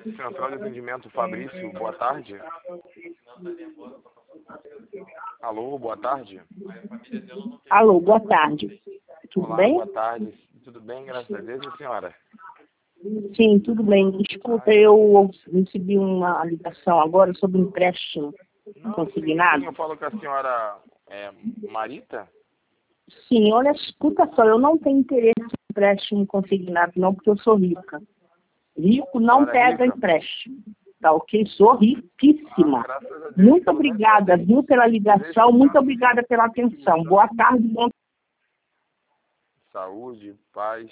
Central de Atendimento Fabrício, boa tarde. Alô, boa tarde. Alô, boa tarde. Tudo Olá, bem? boa tarde. Tudo bem, graças a Deus, e a senhora? Sim, tudo bem. Desculpa, eu recebi uma ligação agora sobre empréstimo Não, consignado. sim, eu falo com a senhora Marita? Sim, olha, escuta só, eu não tenho interesse em empréstimo consignado não, porque eu sou rica. Rico não Senhora pega rica? empréstimo. Tá ok? Sou riquíssima. Graças a Deus, Muito pelo menos obrigada, assim. viu, pela ligação. Deixa Muito eu obrigada pela atenção. Boa tarde, bom saúde, paz.